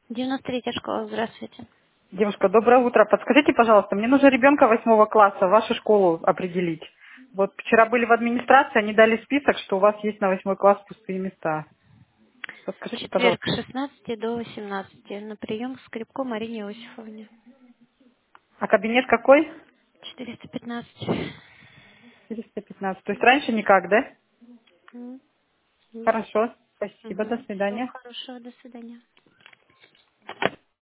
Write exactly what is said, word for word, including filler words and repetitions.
девяносто третья школа, здравствуйте. Девушка, доброе утро. Подскажите, пожалуйста, мне нужно ребенка восьмого класса в вашу школу определить. Вот вчера были в администрации, они дали список, что у вас есть на восьмой класс пустые места. Подскажите, Четверг, пожалуйста. с шестнадцати до восемнадцати, на прием к Скрипко Марине Иосифовне. А кабинет какой? четыреста пятнадцать. четыреста пятнадцать. То есть раньше никак, да? М, Нет. Хорошо. Спасибо. До Угу. Всего свидания. хорошего, до свидания.